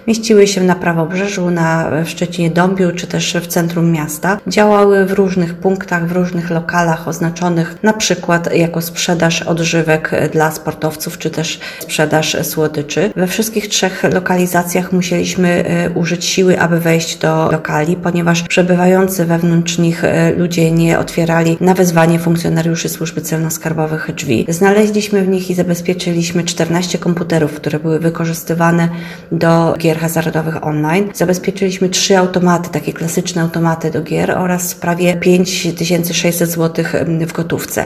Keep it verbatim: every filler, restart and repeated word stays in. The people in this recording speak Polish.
mieściły się na Prawobrzeżu, na w Szczecinie-Dąbiu, czy też w centrum miasta. Działały w różnych punktach, w różnych lokalach oznaczonych na przykład jako sprzedaż odżywek dla sportowców, czy też sprzedaż słodyczy. We wszystkich trzech lokalizacjach musieliśmy użyć siły, aby wejść do lokali, ponieważ przebywający wewnątrz nich ludzie nie otwierali na wezwanie funkcjonariuszy służby celno-skarbowych drzwi. Znaleźliśmy w nich i zabezpieczyliśmy czternaście komputerów, które były wykorzystywane do gier hazardowych online. Zabezpieczyliśmy trzy automaty, takie klasyczne automaty do gier oraz prawie pięć tysięcy sześćset złotych w gotówce.